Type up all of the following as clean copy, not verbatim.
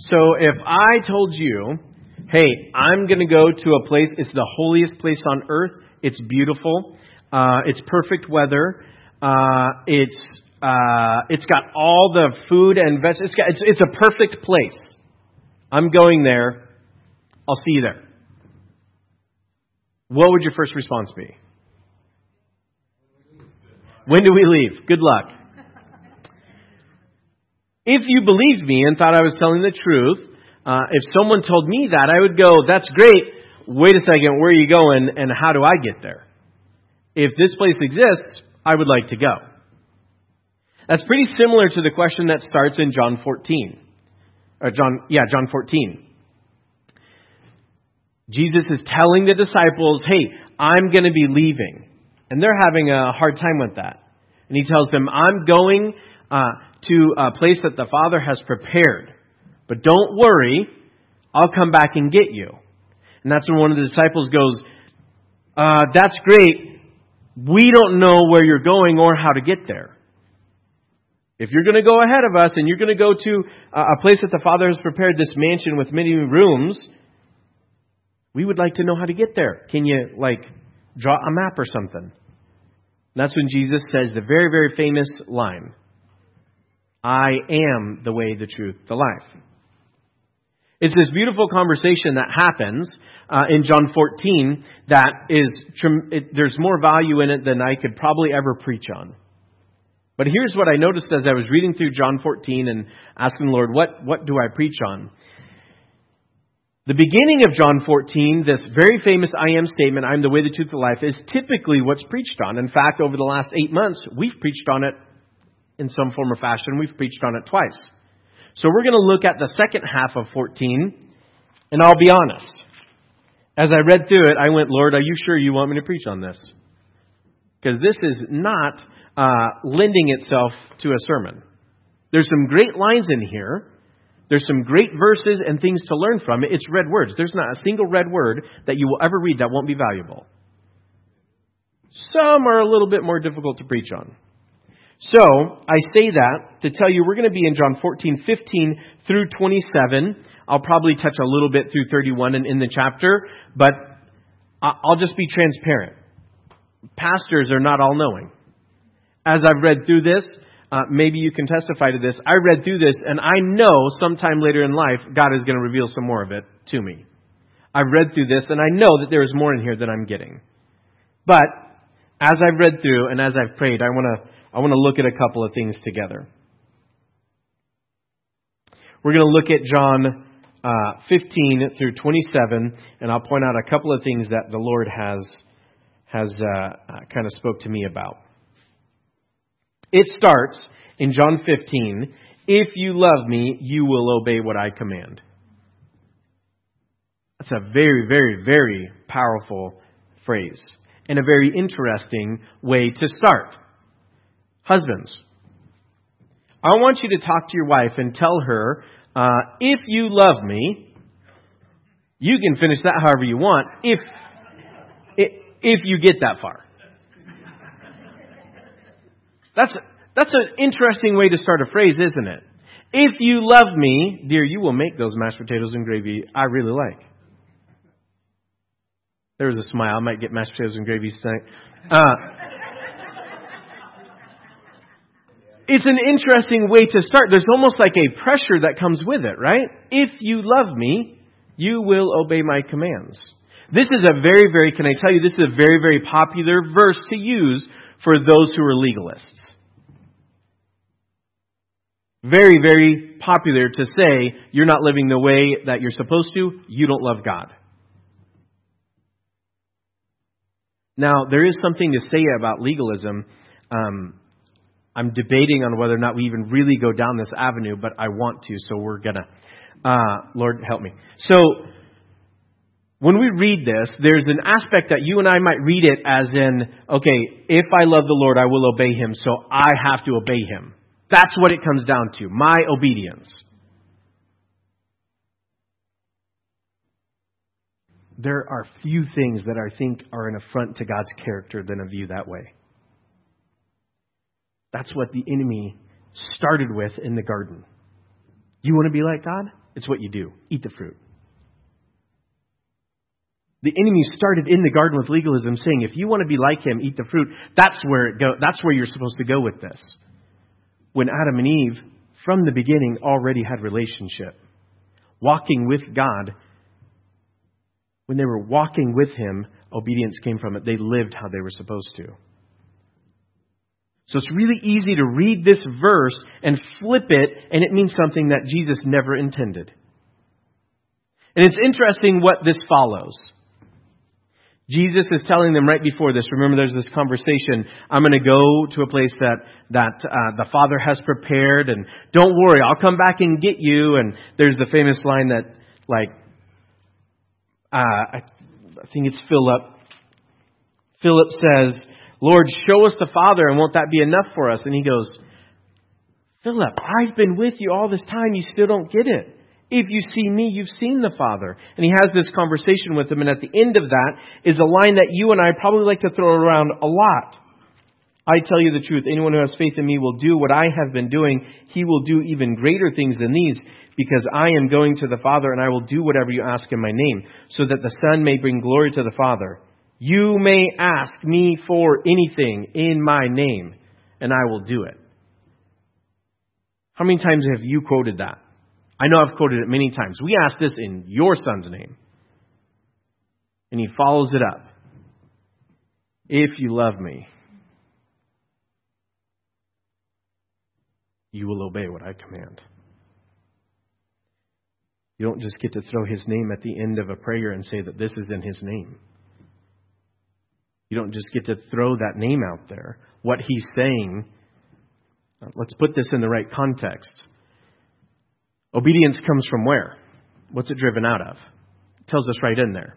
So if I told you, hey, I'm going to go to a place, it's the holiest place on earth, it's beautiful, it's perfect weather, it's got all the food and vegetables, it's a perfect place. I'm going there, I'll see you there. What would your first response be? When do we leave? Good luck. If you believed me and thought I was telling the truth, if someone told me that, I would go, that's great. Wait a second, where are you going and how do I get there? If this place exists, I would like to go. That's pretty similar to the question that starts in John 14. John 14. Jesus is telling the disciples, hey, I'm going to be leaving. And they're having a hard time with that. And he tells them, I'm going to a place that the Father has prepared. But don't worry, I'll come back and get you. And that's when one of the disciples goes, that's great. We don't know where you're going or how to get there. If you're going to go ahead of us and you're going to go to a place that the Father has prepared, this mansion with many rooms, we would like to know how to get there. Can you, draw a map or something? And that's when Jesus says the very, very famous line, I am the way, the truth, the life. It's this beautiful conversation that happens in John 14 that there's more value in it than I could probably ever preach on. But here's what I noticed as I was reading through John 14 and asking the Lord, what do I preach on? The beginning of John 14, this very famous I am statement, I'm the way, the truth, the life, is typically what's preached on. In fact, over the last 8 months, we've preached on it in some form or fashion. We've preached on it twice. So we're going to look at the second half of 14, and I'll be honest. As I read through it, I went, Lord, are you sure you want me to preach on this? Because this is not lending itself to a sermon. There's some great lines in here. There's some great verses and things to learn from it. It's red words. There's not a single red word that you will ever read that won't be valuable. Some are a little bit more difficult to preach on. So, I say that to tell you we're going to be in John 14:15 through 27. I'll probably touch a little bit through 31 and in the chapter, but I'll just be transparent. Pastors are not all knowing. As I've read through this, maybe you can testify to this. I read through this, and I know sometime later in life, God is going to reveal some more of it to me. I've read through this, and I know that there is more in here than I'm getting. But as I've read through and as I've prayed, I want to look at a couple of things together. We're going to look at John 15 through 27, and I'll point out a couple of things that the Lord has kind of spoke to me about. It starts in John 15, if you love me, you will obey what I command. That's a very, very, very powerful phrase and a very interesting way to start. Husbands, I want you to talk to your wife and tell her, if you love me, you can finish that however you want, if you get that far. That's an interesting way to start a phrase, isn't it? If you love me, dear, you will make those mashed potatoes and gravy I really like. There was a smile. I might get mashed potatoes and gravy tonight. It's an interesting way to start. There's almost like a pressure that comes with it, right? If you love me, you will obey my commands. This is a very, very, can I tell you, this is a very, very popular verse to use for those who are legalists. Very, very popular to say, you're not living the way that you're supposed to, you don't love God. Now, there is something to say about legalism. I'm debating on whether or not we even really go down this avenue, but I want to, so we're going to. Lord, help me. So, when we read this, there's an aspect that you and I might read it as in, okay, if I love the Lord, I will obey Him, so I have to obey Him. That's what it comes down to, my obedience. There are few things that I think are an affront to God's character than a view that way. That's what the enemy started with in the garden. You want to be like God? It's what you do. Eat the fruit. The enemy started in the garden with legalism, saying, if you want to be like him, eat the fruit. That's where you're supposed to go with this. When Adam and Eve, from the beginning, already had relationship, walking with God. When they were walking with him, obedience came from it. They lived how they were supposed to. So it's really easy to read this verse and flip it, and it means something that Jesus never intended. And it's interesting what this follows. Jesus is telling them right before this, remember there's this conversation, I'm going to go to a place that the Father has prepared, and don't worry, I'll come back and get you. And there's the famous line that, I think it's Philip. Philip says, Lord, show us the Father, and won't that be enough for us? And he goes, Philip, I've been with you all this time, you still don't get it. If you see me, you've seen the Father. And he has this conversation with him. And at the end of that is a line that you and I probably like to throw around a lot. I tell you the truth. Anyone who has faith in me will do what I have been doing. He will do even greater things than these, because I am going to the Father, and I will do whatever you ask in my name, so that the Son may bring glory to the Father. You may ask me for anything in my name, and I will do it. How many times have you quoted that? I know I've quoted it many times. We ask this in your Son's name. And he follows it up. If you love me, you will obey what I command. You don't just get to throw his name at the end of a prayer and say that this is in his name. You don't just get to throw that name out there. What he's saying, let's put this in the right context. Obedience comes from where? What's it driven out of? It tells us right in there.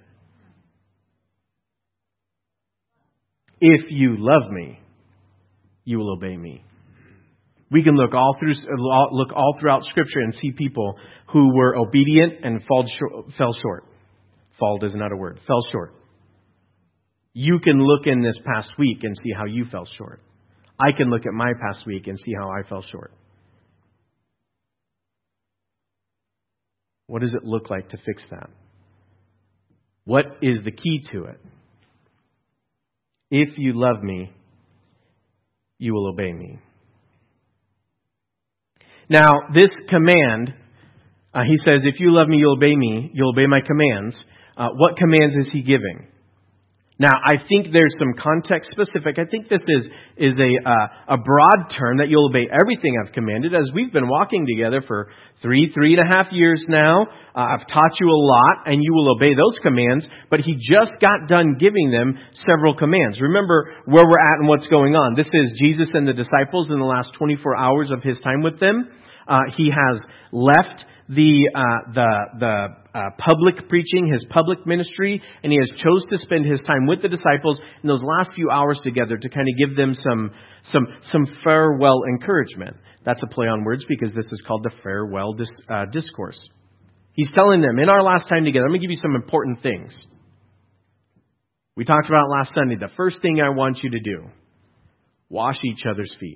If you love me, you will obey me. We can look all throughout Scripture and see people who were obedient and fell short. Falled is not a word. Fell short. You can look in this past week and see how you fell short. I can look at my past week and see how I fell short. What does it look like to fix that? What is the key to it? If you love me, you will obey me. Now, this command, he says, if you love me, you'll obey my commands. What commands is he giving? Now, I think there's some context specific. I think this is a broad term that you'll obey everything I've commanded, as we've been walking together for 3.5 years now. I've taught you a lot, and you will obey those commands. But he just got done giving them several commands. Remember where we're at and what's going on. This is Jesus and the disciples in the last 24 hours of his time with them. He has left the public preaching, his public ministry, and he has chose to spend his time with the disciples in those last few hours together to kind of give them some farewell encouragement. That's a play on words, because this is called the farewell discourse. He's telling them, in our last time together, I'm going to give you some important things. We talked about last Sunday. The first thing I want you to do, wash each other's feet.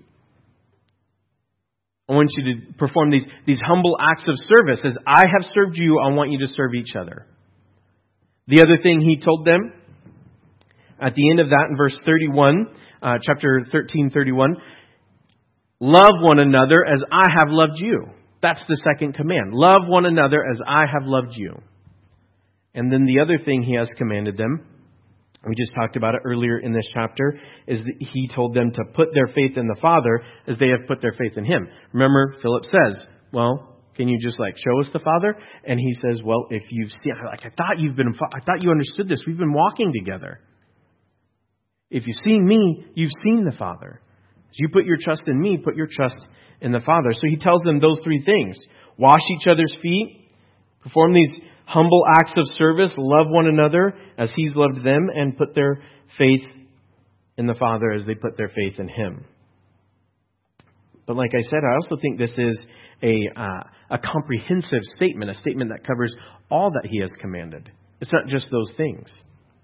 I want you to perform these humble acts of service. As I have served you, I want you to serve each other. The other thing he told them, at the end of that, in verse 31, chapter 13:31, love one another as I have loved you. That's the second command. Love one another as I have loved you. And then the other thing he has commanded them, we just talked about it earlier in this chapter, is that he told them to put their faith in the Father as they have put their faith in him. Remember, Philip says, well, can you just show us the Father? And he says, well, if you've seen, I thought you understood this. We've been walking together. If you've seen me, you've seen the Father. As you put your trust in me, put your trust in the Father. So he tells them those three things. Wash each other's feet, perform these humble acts of service, love one another as he's loved them, and put their faith in the Father as they put their faith in him. But like I said, I also think this is a comprehensive statement, a statement that covers all that he has commanded. It's not just those things.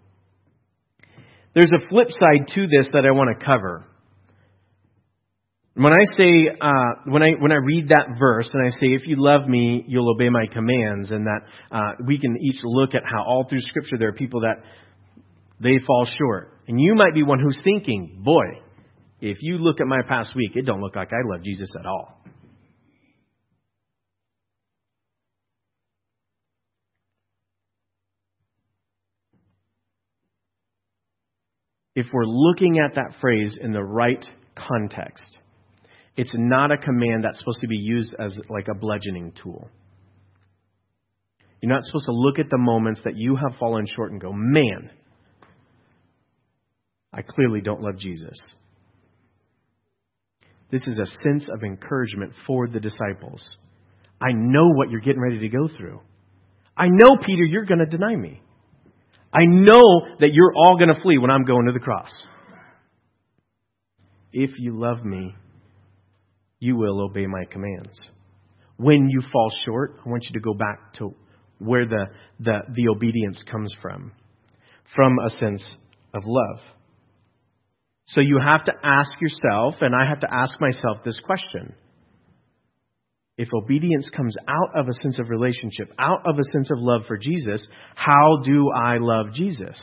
There's a flip side to this that I want to cover. When I say, when I read that verse and I say, if you love me, you'll obey my commands, and that we can each look at how all through Scripture there are people that they fall short. And you might be one who's thinking, boy, if you look at my past week, it don't look like I love Jesus at all. If we're looking at that phrase in the right context, it's not a command that's supposed to be used as like a bludgeoning tool. You're not supposed to look at the moments that you have fallen short and go, man, I clearly don't love Jesus. This is a sense of encouragement for the disciples. I know what you're getting ready to go through. I know, Peter, you're going to deny me. I know that you're all going to flee when I'm going to the cross. If you love me, you will obey my commands. When you fall short, I want you to go back to where the obedience comes from a sense of love. So you have to ask yourself, and I have to ask myself this question. If obedience comes out of a sense of relationship, out of a sense of love for Jesus, how do I love Jesus?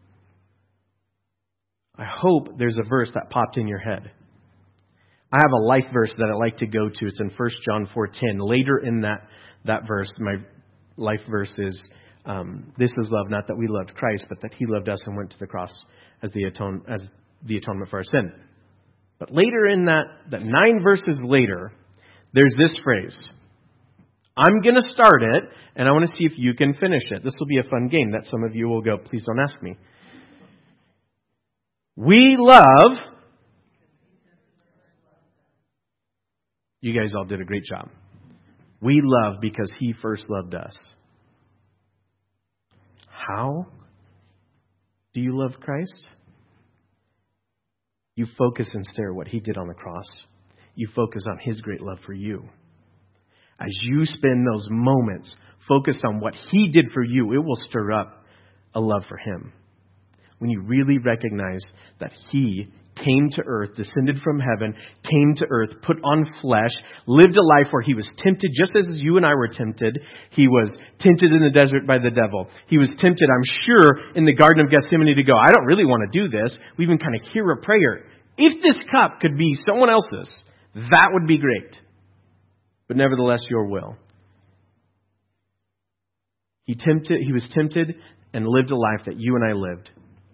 I hope there's a verse that popped in your head. I have a life verse that I like to go to. It's in 1 John 4:10. Later in that verse, my life verse is, this is love, not that we loved Christ, but that He loved us and went to the cross as the atonement for our sin. But later in that 9 verses later, there's this phrase. I'm going to start it, and I want to see if you can finish it. This will be a fun game that some of you will go, please don't ask me. We love. You guys all did a great job. We love because He first loved us. How do you love Christ? You focus and stare at what He did on the cross. You focus on His great love for you. As you spend those moments focused on what He did for you, it will stir up a love for Him. When you really recognize that He came to earth, descended from heaven, came to earth, put on flesh, lived a life where He was tempted just as you and I were tempted. He was tempted in the desert by the devil. He was tempted, I'm sure, in the Garden of Gethsemane to go, I don't really want to do this. We even kind of hear a prayer. If this cup could be someone else's, that would be great. But nevertheless, your will. He was tempted and lived a life that you and I lived.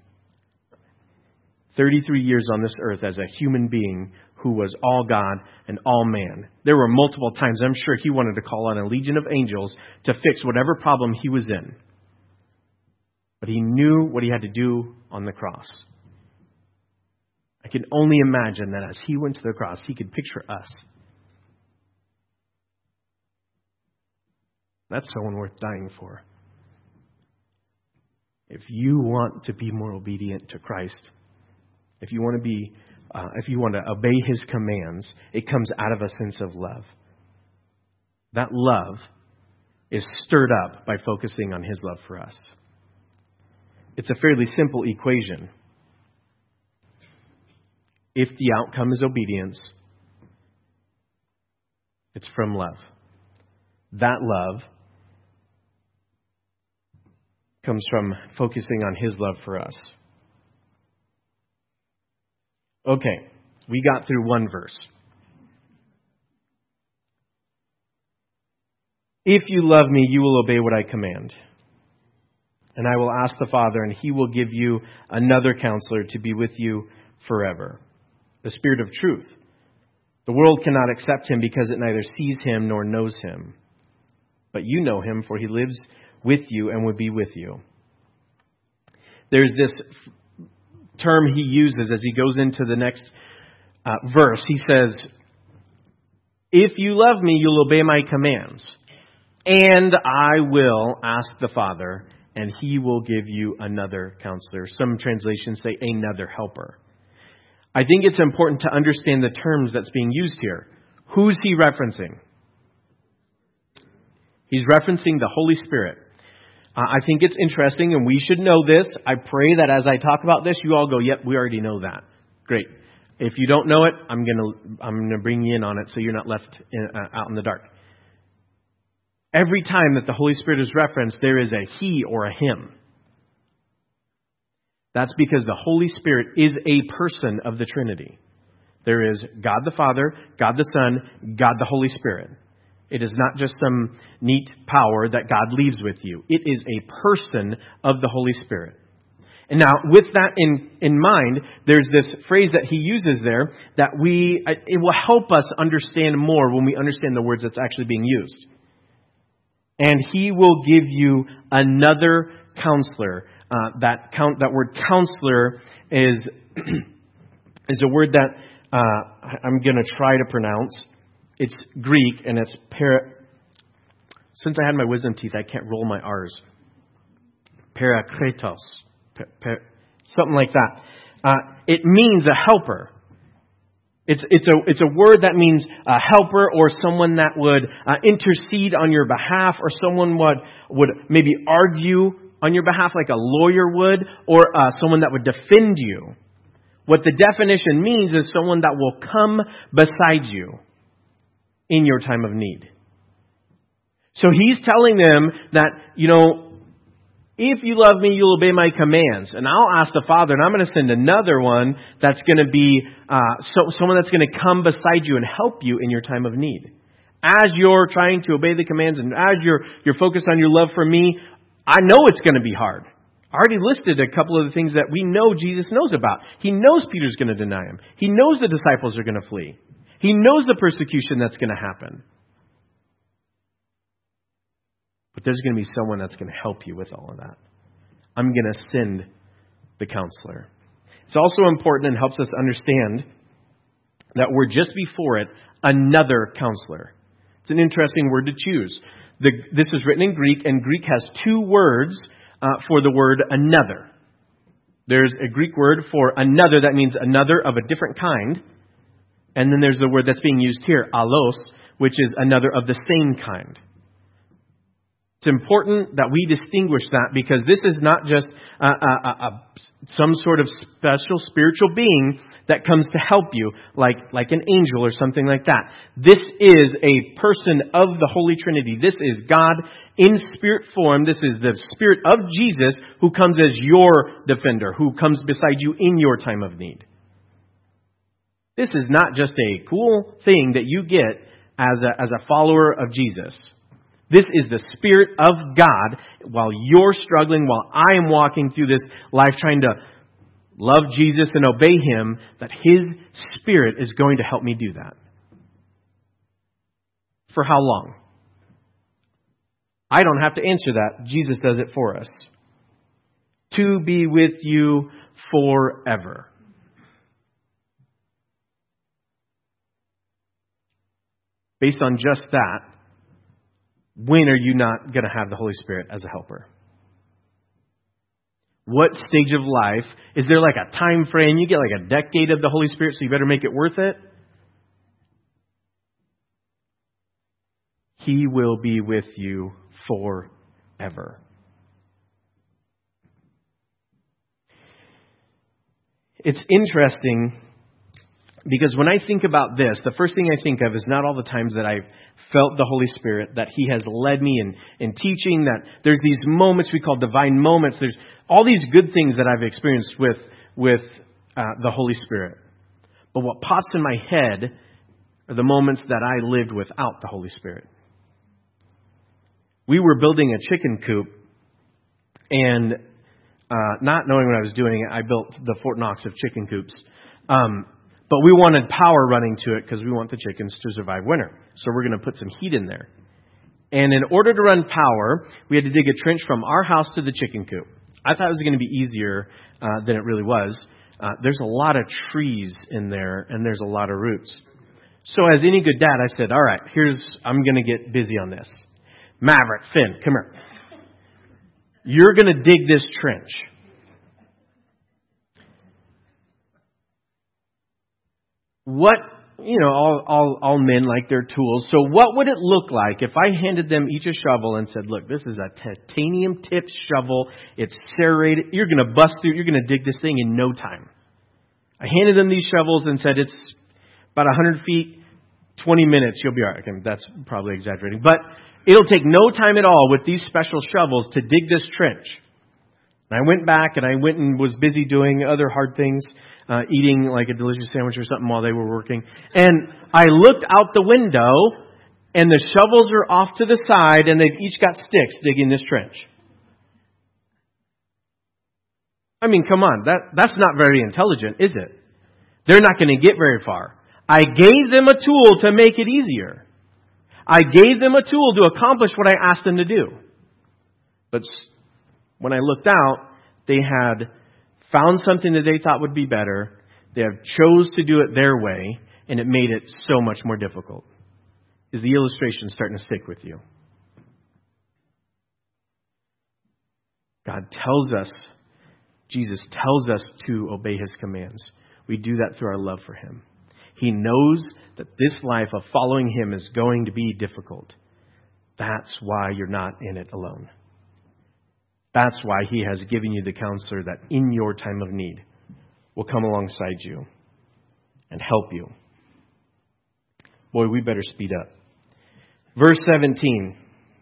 33 years on this earth as a human being who was all God and all man. There were multiple times I'm sure He wanted to call on a legion of angels to fix whatever problem He was in. But He knew what He had to do on the cross. I can only imagine that as He went to the cross, He could picture us. That's someone worth dying for. If you want to be more obedient to Christ, if you want to obey His commands, it comes out of a sense of love. That love is stirred up by focusing on His love for us. It's a fairly simple equation. If the outcome is obedience, it's from love. That love comes from focusing on His love for us. Okay, we got through one verse. If you love me, you will obey what I command. And I will ask the Father, and He will give you another counselor to be with you forever. The Spirit of truth. The world cannot accept Him because it neither sees Him nor knows Him. But you know Him, for He lives with you and will be with you. There's this term He uses as He goes into the next verse. He says, if you love me, you'll obey my commands. And I will ask the Father, and He will give you another counselor. Some translations say another helper. I think it's important to understand the terms that's being used here. Who's He referencing? He's referencing the Holy Spirit. I think it's interesting, and we should know this. I pray that as I talk about this, you all go, yep, we already know that. Great. If you don't know it, I'm gonna bring you in on it so you're not left out in the dark. Every time that the Holy Spirit is referenced, there is a he or a him. That's because the Holy Spirit is a person of the Trinity. There is God the Father, God the Son, God the Holy Spirit. It is not just some neat power that God leaves with you. It is a person of the Holy Spirit. And now, with that in mind, there's this phrase that he uses there that it will help us understand more when we understand the words that's actually being used. And he will give you another counselor. That word counselor is a word that I'm going to try to pronounce. It's Greek, and it's since I had my wisdom teeth, I can't roll my R's. Parakletos. Something like that. It means a helper. It's a word that means a helper or someone that would intercede on your behalf, or someone would maybe argue on your behalf like a lawyer would, or someone that would defend you. What the definition means is someone that will come beside you in your time of need. So he's telling them that, if you love me, you'll obey my commands. And I'll ask the Father, and I'm going to send another one that's going to be someone that's going to come beside you and help you in your time of need. As you're trying to obey the commands and as you're focused on your love for me, I know it's going to be hard. I already listed a couple of the things that we know Jesus knows about. He knows Peter's going to deny him. He knows the disciples are going to flee. He knows the persecution that's going to happen. But there's going to be someone that's going to help you with all of that. I'm going to send the counselor. It's also important and helps us understand that we're just before it, another counselor. It's an interesting word to choose. This is written in Greek, and Greek has two words for the word another. There's a Greek word for another that means another of a different kind. And then there's the word that's being used here, allos, which is another of the same kind. It's important that we distinguish that, because this is not just some sort of special spiritual being that comes to help you, like an angel or something like that. This is a person of the Holy Trinity. This is God in spirit form. This is the Spirit of Jesus who comes as your defender, who comes beside you in your time of need. This is not just a cool thing that you get as a follower of Jesus. This is the Spirit of God while you're struggling, while I am walking through this life trying to love Jesus and obey Him, that His Spirit is going to help me do that. For how long? I don't have to answer that. Jesus does it for us. To be with you forever. Based on just that, when are you not going to have the Holy Spirit as a helper? What stage of life? Is there like a time frame? You get like a decade of the Holy Spirit, so you better make it worth it? He will be with you forever. It's interesting because when I think about this, the first thing I think of is not all the times that I've felt the Holy Spirit, that He has led me in teaching, that there's these moments we call divine moments. There's all these good things that I've experienced with the Holy Spirit. But what pops in my head are the moments that I lived without the Holy Spirit. We were building a chicken coop, and not knowing what I was doing, I built the Fort Knox of chicken coops. But we wanted power running to it because we want the chickens to survive winter. So we're going to put some heat in there. And in order to run power, we had to dig a trench from our house to the chicken coop. I thought it was going to be easier than it really was. There's a lot of trees in there, and there's a lot of roots. So as any good dad, I said, all right, I'm going to get busy on this. Maverick, Finn, come here. You're going to dig this trench. What, all men like their tools. So what would it look like if I handed them each a shovel and said, look, this is a titanium tipped shovel. It's serrated. You're going to bust through. You're going to dig this thing in no time. I handed them these shovels and said, it's about 100 feet, 20 minutes, you'll be all right. Okay, that's probably exaggerating. But it'll take no time at all with these special shovels to dig this trench. And I went back and was busy doing other hard things, eating like a delicious sandwich or something while they were working. And I looked out the window, and the shovels are off to the side, and they've each got sticks digging this trench. I mean, come on, that's not very intelligent, is it? They're not going to get very far. I gave them a tool to make it easier. I gave them a tool to accomplish what I asked them to do. But when I looked out, they had found something that they thought would be better. They have chose to do it their way, and it made it so much more difficult. Is the illustration starting to stick with you? God tells us, Jesus tells us to obey His commands. We do that through our love for Him. He knows that this life of following Him is going to be difficult. That's why you're not in it alone. That's why He has given you the counselor that in your time of need will come alongside you and help you. Boy, we better speed up. Verse 17.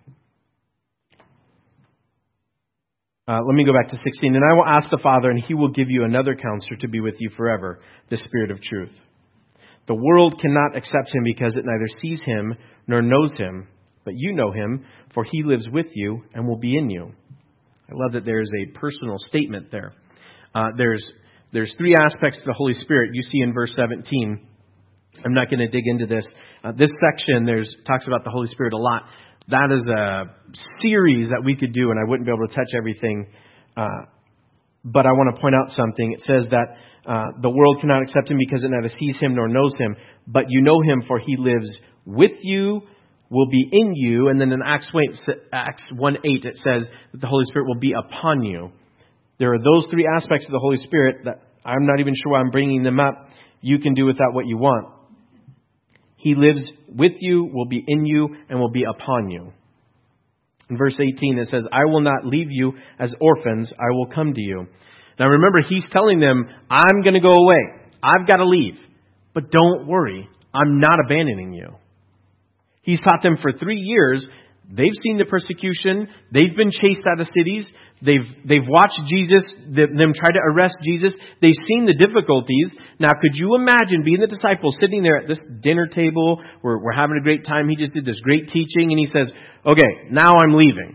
Let me go back to 16. And I will ask the Father, and He will give you another counselor to be with you forever, the Spirit of truth. The world cannot accept Him because it neither sees Him nor knows Him. But you know Him, for He lives with you and will be in you. I love that there's a personal statement there. There's three aspects to the Holy Spirit. You see in verse 17. I'm not going to dig into this. This section talks about the Holy Spirit a lot. That is a series that we could do, and I wouldn't be able to touch everything. But I want to point out something. It says that the world cannot accept Him because it neither sees Him nor knows Him. But you know Him, for He lives with you, will be in you. And then in Acts 1:8, it says that the Holy Spirit will be upon you. There are those three aspects of the Holy Spirit that I'm not even sure why I'm bringing them up. You can do with that what you want. He lives with you, will be in you, and will be upon you. In verse 18, it says, I will not leave you as orphans. I will come to you. Now remember, He's telling them, I'm going to go away. I've got to leave. But don't worry. I'm not abandoning you. He's taught them for 3 years. They've seen the persecution. They've been chased out of cities. They've watched Jesus, them try to arrest Jesus. They've seen the difficulties. Now, could you imagine being the disciples sitting there at this dinner table? We're having a great time. He just did this great teaching, and He says, okay, now I'm leaving.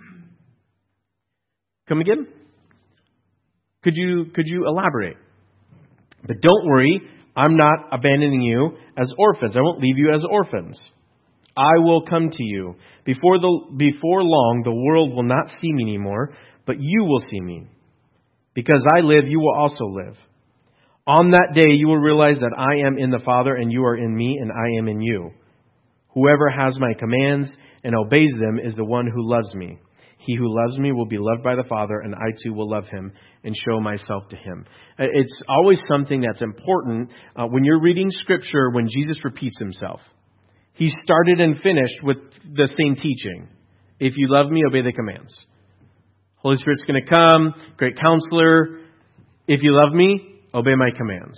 Come again? Could you elaborate? But don't worry, I'm not abandoning you as orphans. I won't leave you as orphans. I will come to you. Before long, the world will not see me anymore, but you will see me. Because I live, you will also live. On that day, you will realize that I am in the Father, and you are in me, and I am in you. Whoever has my commands and obeys them is the one who loves me. He who loves me will be loved by the Father, and I too will love him and show myself to him. It's always something that's important when you're reading Scripture, when Jesus repeats Himself. He started and finished with the same teaching. If you love me, obey the commands. Holy Spirit's going to come, great counselor. If you love me, obey my commands.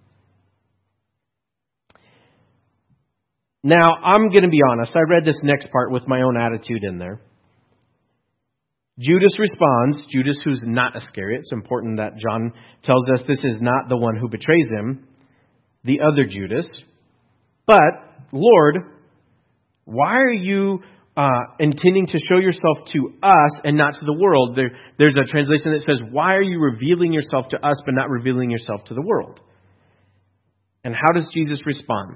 Now, I'm going to be honest. I read this next part with my own attitude in there. Judas responds. Judas, who's not Iscariot. It's important that John tells us this is not the one who betrays Him. The other Judas. But, Lord, why are you intending to show yourself to us and not to the world? There's a translation that says, why are you revealing yourself to us but not revealing yourself to the world? And how does Jesus respond?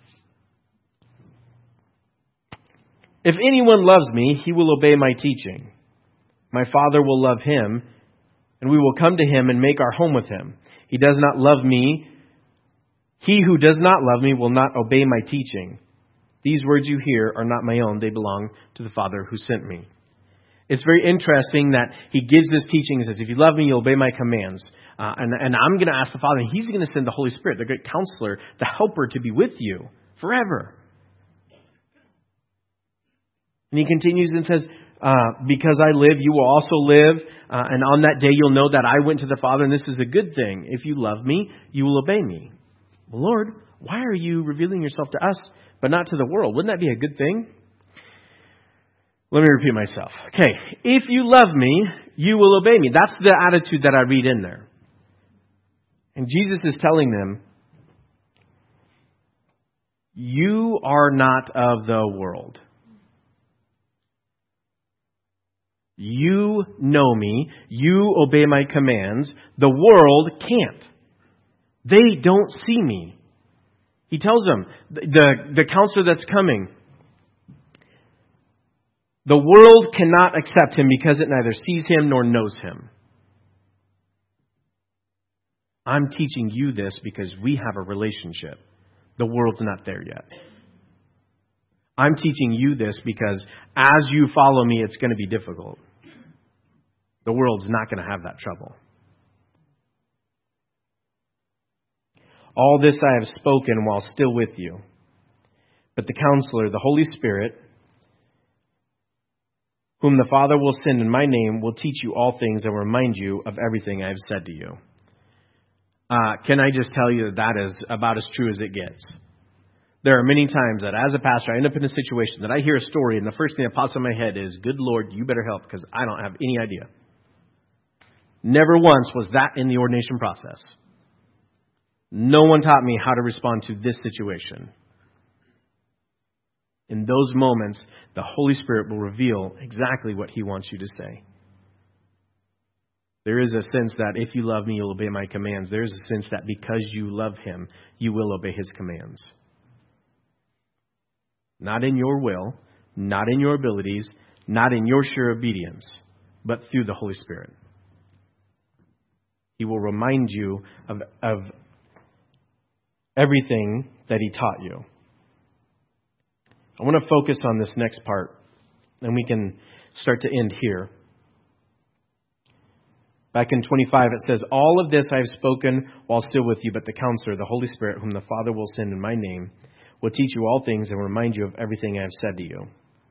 If anyone loves me, he will obey my teaching. My Father will love him, and we will come to him and make our home with him. He does not love me. He who does not love me will not obey my teaching. These words you hear are not my own. They belong to the Father who sent me. It's very interesting that He gives this teaching and says, if you love me, you'll obey my commands. And I'm going to ask the Father, and He's going to send the Holy Spirit, the great counselor, the helper, to be with you forever. And He continues and says, because I live, you will also live. And on that day, you'll know that I went to the Father, and this is a good thing. If you love me, you will obey me. Well, Lord, why are you revealing yourself to us, but not to the world? Wouldn't that be a good thing? Let me repeat myself. Okay, if you love me, you will obey me. That's the attitude that I read in there. And Jesus is telling them, you are not of the world. You know me. You obey my commands. The world can't. They don't see me. He tells them, the counselor that's coming, the world cannot accept him because it neither sees him nor knows him. I'm teaching you this because we have a relationship. The world's not there yet. I'm teaching you this because as you follow me, it's going to be difficult. The world's not going to have that trouble. All this I have spoken while still with you. But the Counselor, the Holy Spirit, whom the Father will send in my name, will teach you all things and remind you of everything I have said to you. Can I just tell you that is about as true as it gets? There are many times that as a pastor, I end up in a situation that I hear a story and the first thing that pops in my head is, good Lord, you better help because I don't have any idea. Never once was that in the ordination process. No one taught me how to respond to this situation. In those moments, the Holy Spirit will reveal exactly what He wants you to say. There is a sense that if you love me, you'll obey my commands. There is a sense that because you love Him, you will obey His commands. Not in your will, not in your abilities, not in your sheer obedience, but through the Holy Spirit. He will remind you of everything that He taught you. I want to focus on this next part, and we can start to end here. Back in 25, it says, all of this I have spoken while still with you, but the Counselor, the Holy Spirit, whom the Father will send in my name, will teach you all things and remind you of everything I have said to you.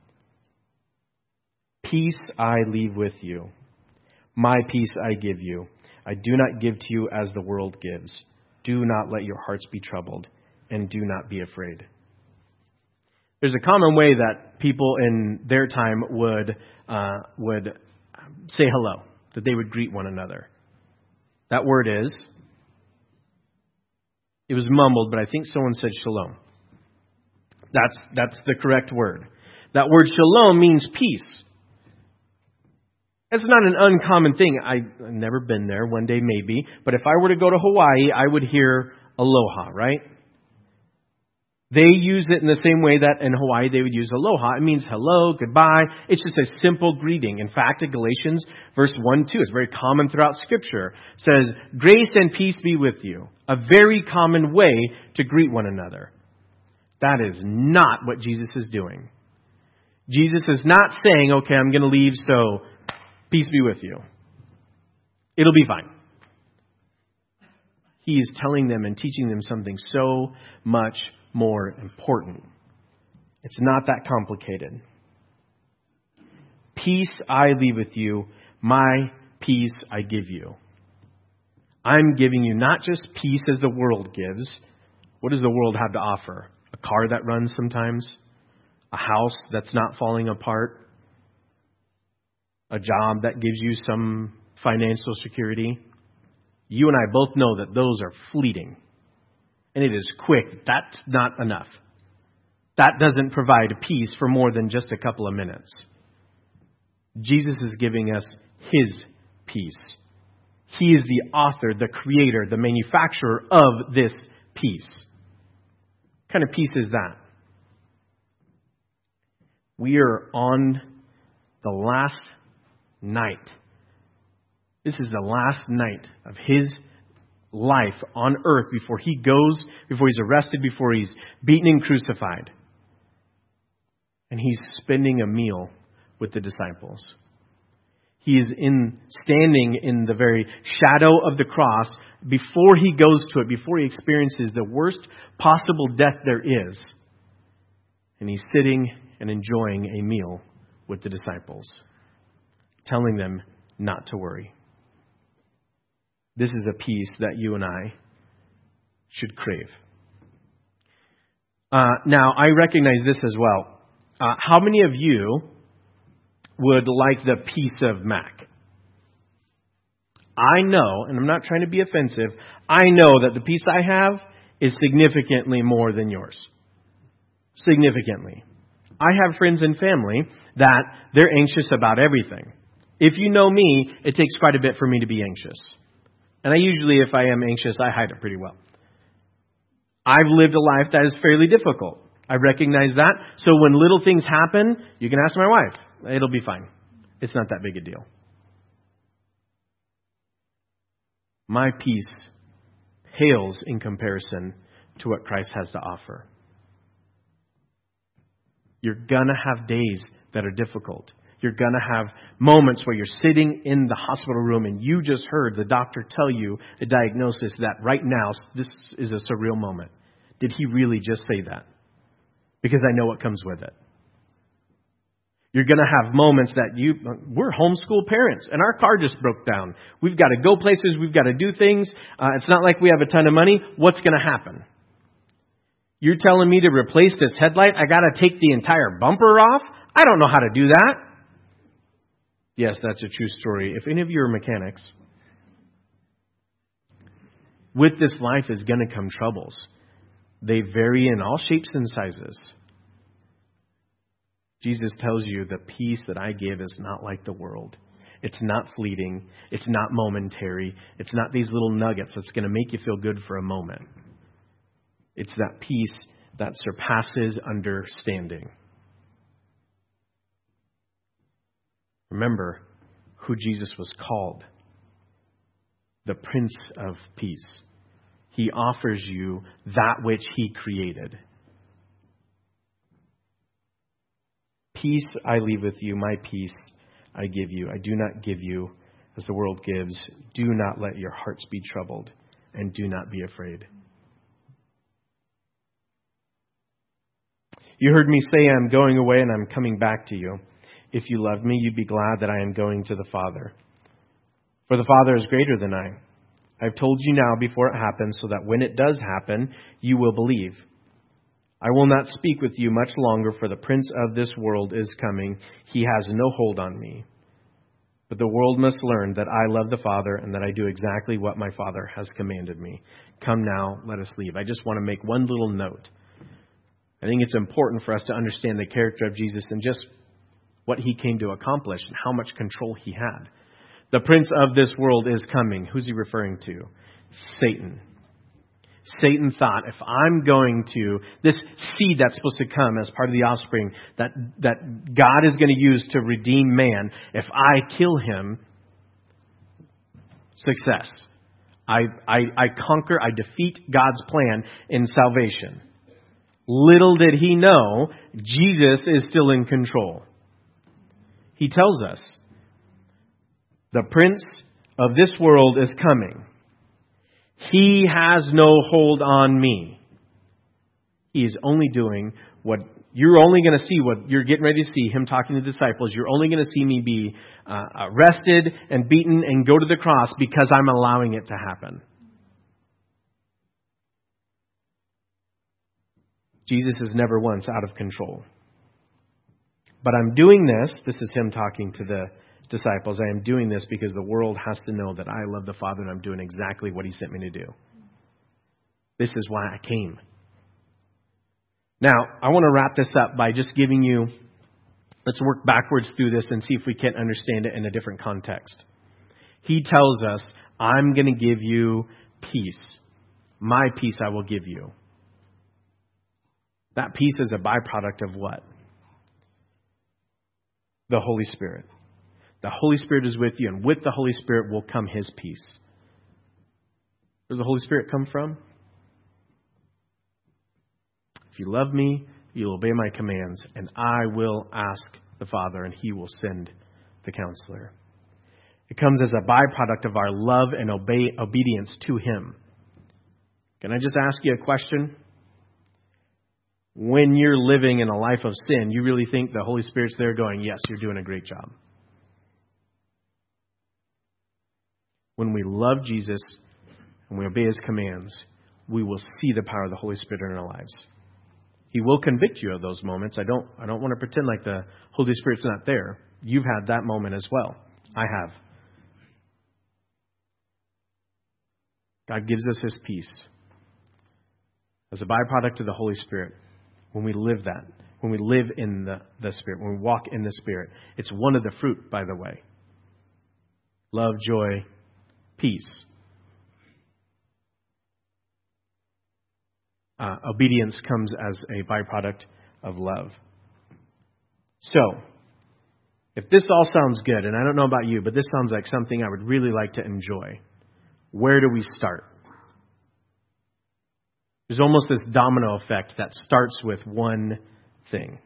Peace I leave with you. My peace I give you. I do not give to you as the world gives. Do not let your hearts be troubled, and do not be afraid. There's a common way that people in their time would say hello, that they would greet one another. That word is, it was mumbled, but I think someone said shalom. That's the correct word. That word shalom means peace. It's not an uncommon thing. I've never been there. One day maybe. But if I were to go to Hawaii, I would hear aloha, right? They use it in the same way that in Hawaii they would use aloha. It means hello, goodbye. It's just a simple greeting. In fact, in Galatians verse 1-2, it's very common throughout Scripture. It says, grace and peace be with you. A very common way to greet one another. That is not what Jesus is doing. Jesus is not saying, okay, I'm going to leave, so peace be with you. It'll be fine. He is telling them and teaching them something so much more important. It's not that complicated. Peace I leave with you. My peace I give you. I'm giving you not just peace as the world gives. What does the world have to offer? A car that runs sometimes? A house that's not falling apart? A job that gives you some financial security? You and I both know that those are fleeting. And it is quick. That's not enough. That doesn't provide peace for more than just a couple of minutes. Jesus is giving us His peace. He is the author, the creator, the manufacturer of this peace. What kind of peace is that? We are on the last night. This is the last night of His life on earth before He goes, before He's arrested, before He's beaten and crucified. And He's spending a meal with the disciples. He is standing in the very shadow of the cross before He goes to it, before He experiences the worst possible death there is. And He's sitting and enjoying a meal with the disciples, telling them not to worry. This is a peace that you and I should crave. Now, I recognize this as well. How many of you would like the peace of Mac? I know, and I'm not trying to be offensive, I know that the peace I have is significantly more than yours. Significantly. I have friends and family that they're anxious about everything. If you know me, it takes quite a bit for me to be anxious. And I usually, if I am anxious, I hide it pretty well. I've lived a life that is fairly difficult. I recognize that. So when little things happen, you can ask my wife. It'll be fine. It's not that big a deal. My peace pales in comparison to what Christ has to offer. You're going to have days that are difficult. You're going to have moments where you're sitting in the hospital room and you just heard the doctor tell you a diagnosis that right now, this is a surreal moment. Did he really just say that? Because I know what comes with it. You're going to have moments that we're homeschool parents and our car just broke down. We've got to go places. We've got to do things. It's not like we have a ton of money. What's going to happen? You're telling me to replace this headlight? I got to take the entire bumper off? I don't know how to do that. Yes, that's a true story. If any of you are mechanics, with this life is going to come troubles. They vary in all shapes and sizes. Jesus tells you the peace that I give is not like the world. It's not fleeting. It's not momentary. It's not these little nuggets that's going to make you feel good for a moment. It's that peace that surpasses understanding. Remember who Jesus was called. The Prince of Peace. He offers you that which He created. Peace I leave with you, my peace I give you. I do not give you as the world gives. Do not let your hearts be troubled, and do not be afraid. You heard me say I'm going away and I'm coming back to you. If you love me, you'd be glad that I am going to the Father. For the Father is greater than I. I've told you now before it happens, so that when it does happen, you will believe. I will not speak with you much longer, for the prince of this world is coming. He has no hold on me. But the world must learn that I love the Father and that I do exactly what my Father has commanded me. Come now, let us leave. I just want to make one little note. I think it's important for us to understand the character of Jesus and just what He came to accomplish and how much control He had. The prince of this world is coming. Who's He referring to? Satan. Satan thought, if I'm going to, this seed that's supposed to come as part of the offspring that God is going to use to redeem man, if I kill him, success. I conquer, I defeat God's plan in salvation. Little did he know, Jesus is still in control. He tells us, the prince of this world is coming. He has no hold on me. He is only doing what you're only going to see, what you're getting ready to see, Him talking to the disciples. You're only going to see me be arrested and beaten and go to the cross because I'm allowing it to happen. Jesus is never once out of control. But I'm doing this is Him talking to the disciples. I am doing this because the world has to know that I love the Father and I'm doing exactly what He sent me to do. This is why I came. Now, I want to wrap this up by just giving you, let's work backwards through this and see if we can't understand it in a different context. He tells us, I'm going to give you peace. My peace I will give you. That peace is a byproduct of what? The Holy Spirit. The Holy Spirit is with you, and with the Holy Spirit will come His peace. Where does the Holy Spirit come from? If you love me, you'll obey my commands, and I will ask the Father, and He will send the Counselor. It comes as a byproduct of our love and obedience to Him. Can I just ask you a question? when you're living in a life of sin, you really think the Holy Spirit's there going, yes, you're doing a great job. When we love Jesus and we obey His commands, we will see the power of the Holy Spirit in our lives. He will convict you of those moments. I don't want to pretend like the Holy Spirit's not there. You've had that moment as well. I have. God gives us His peace as a byproduct of the Holy Spirit. When we live that, when we live in the Spirit, when we walk in the Spirit, it's one of the fruit, by the way. Love, joy, peace. Obedience comes as a byproduct of love. So, if this all sounds good, and I don't know about you, but this sounds like something I would really like to enjoy, where do we start? There's almost this domino effect that starts with one thing.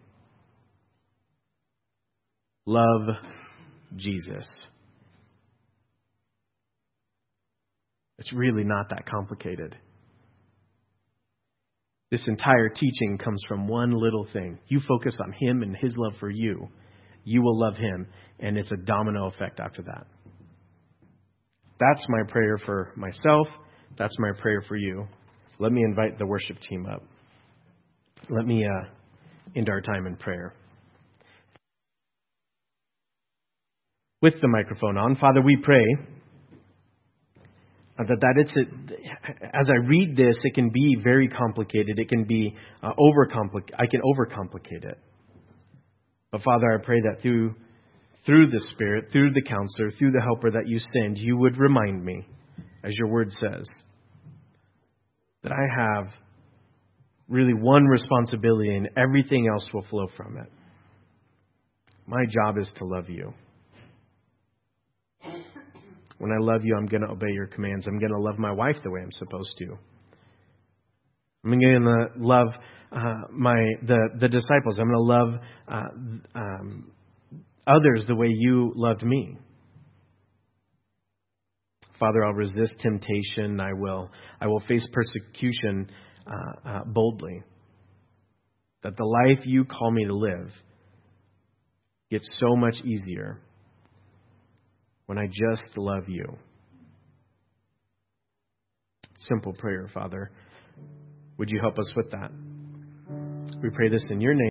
Love Jesus. It's really not that complicated. This entire teaching comes from one little thing. You focus on Him and His love for you. You will love Him, and it's a domino effect after that. That's my prayer for myself. That's my prayer for you. Let me invite the worship team up. Let me end our time in prayer. With the microphone on, Father, we pray that it's as I read this, it can be very complicated. It can be I can overcomplicate it. But Father, I pray that through the Spirit, through the Counselor, through the Helper that you send, you would remind me, as your word says, that I have really one responsibility and everything else will flow from it. My job is to love you. When I love you, I'm going to obey your commands. I'm going to love my wife the way I'm supposed to. I'm going to love the disciples. I'm going to love others the way you loved me. Father, I'll resist temptation. I will face persecution boldly. That the life you call me to live gets so much easier when I just love you. Simple prayer, Father. Would you help us with that? We pray this in your name.